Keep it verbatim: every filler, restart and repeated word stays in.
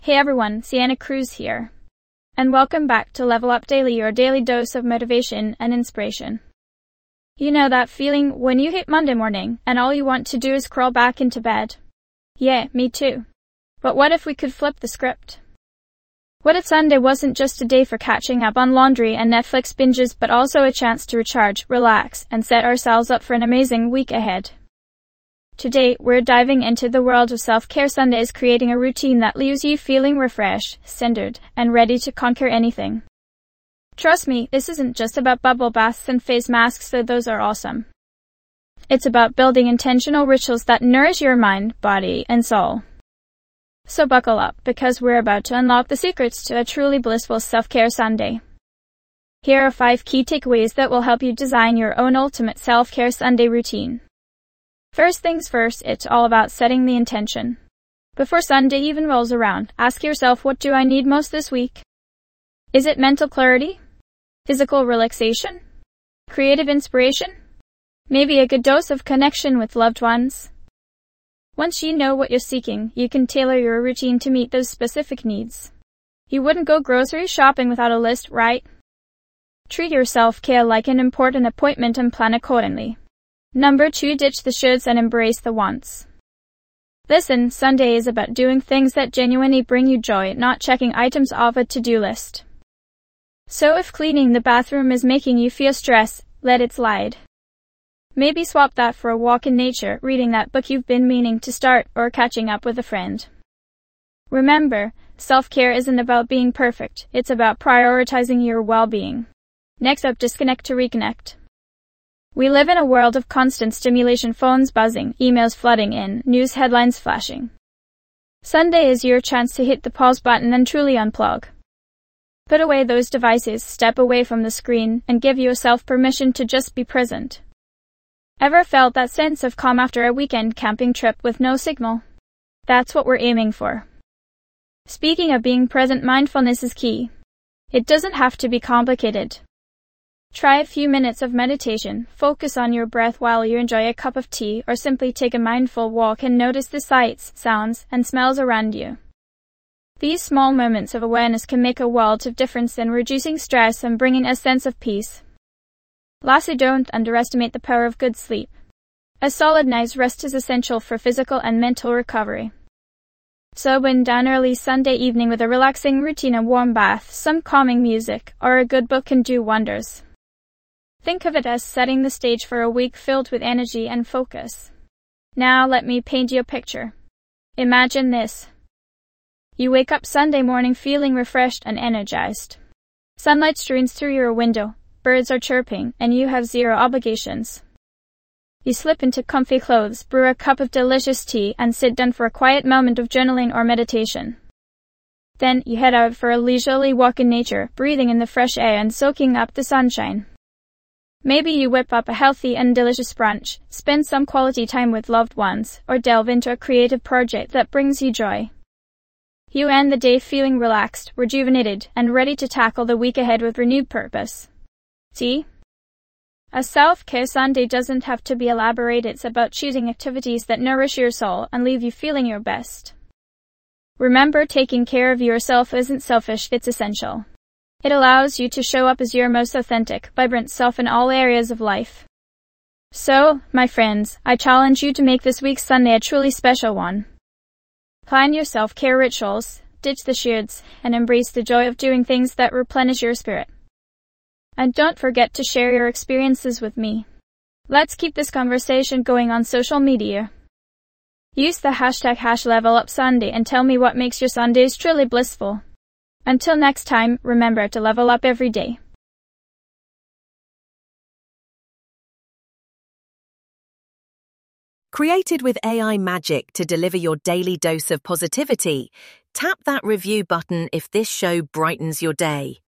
Hey everyone, Sienna Cruz here. And welcome back to Level Up Daily, your daily dose of motivation and inspiration. You know that feeling when you hit Monday morning and all you want to do is crawl back into bed? Yeah, me too. But what if we could flip the script? What if Sunday wasn't just a day for catching up on laundry and Netflix binges, but also a chance to recharge, relax, and set ourselves up for an amazing week ahead? Today, we're diving into the world of self-care Sundays, creating a routine that leaves you feeling refreshed, centered, and ready to conquer anything. Trust me, this isn't just about bubble baths and face masks, though those are awesome. It's about building intentional rituals that nourish your mind, body, and soul. So buckle up, because we're about to unlock the secrets to a truly blissful self-care Sunday. Here are five key takeaways that will help you design your own ultimate self-care Sunday routine. First things first, it's all about setting the intention. Before Sunday even rolls around, ask yourself, what do I need most this week? Is it mental clarity? Physical relaxation? Creative inspiration? Maybe a good dose of connection with loved ones? Once you know what you're seeking, you can tailor your routine to meet those specific needs. You wouldn't go grocery shopping without a list, right? Treat your self-care like an important appointment and plan accordingly. Number two, ditch the shoulds and embrace the wants. Listen, Sunday is about doing things that genuinely bring you joy, not checking items off a to-do list. So if cleaning the bathroom is making you feel stress, let it slide. Maybe swap that for a walk in nature, reading that book you've been meaning to start, or catching up with a friend. Remember, self-care isn't about being perfect, it's about prioritizing your well-being. Next up, disconnect to reconnect. We live in a world of constant stimulation, phones buzzing, emails flooding in, news headlines flashing. Sunday is your chance to hit the pause button and truly unplug. Put away those devices, step away from the screen, and give yourself permission to just be present. Ever felt that sense of calm after a weekend camping trip with no signal? That's what we're aiming for. Speaking of being present, mindfulness is key. It doesn't have to be complicated. Try a few minutes of meditation, focus on your breath while you enjoy a cup of tea, or simply take a mindful walk and notice the sights, sounds, and smells around you. These small moments of awareness can make a world of difference in reducing stress and bringing a sense of peace. Lastly, don't underestimate the power of good sleep. A solid night's rest is essential for physical and mental recovery. So wind down early Sunday evening with a relaxing routine, a warm bath, some calming music, or a good book can do wonders. Think of it as setting the stage for a week filled with energy and focus. Now let me paint you a picture. Imagine this. You wake up Sunday morning feeling refreshed and energized. Sunlight streams through your window, birds are chirping, and you have zero obligations. You slip into comfy clothes, brew a cup of delicious tea, and sit down for a quiet moment of journaling or meditation. Then you head out for a leisurely walk in nature, breathing in the fresh air and soaking up the sunshine. Maybe you whip up a healthy and delicious brunch, spend some quality time with loved ones, or delve into a creative project that brings you joy. You end the day feeling relaxed, rejuvenated, and ready to tackle the week ahead with renewed purpose. See? A self-care Sunday doesn't have to be elaborate, it's about choosing activities that nourish your soul and leave you feeling your best. Remember, taking care of yourself isn't selfish, it's essential. It allows you to show up as your most authentic, vibrant self in all areas of life. So, my friends, I challenge you to make this week's Sunday a truly special one. Plan your self-care rituals, ditch the shoulds, and embrace the joy of doing things that replenish your spirit. And don't forget to share your experiences with me. Let's keep this conversation going on social media. Use the hashtag hash level up Sunday and tell me what makes your Sundays truly blissful. Until next time, remember to level up every day. Created with A I magic to deliver your daily dose of positivity, tap that review button if this show brightens your day.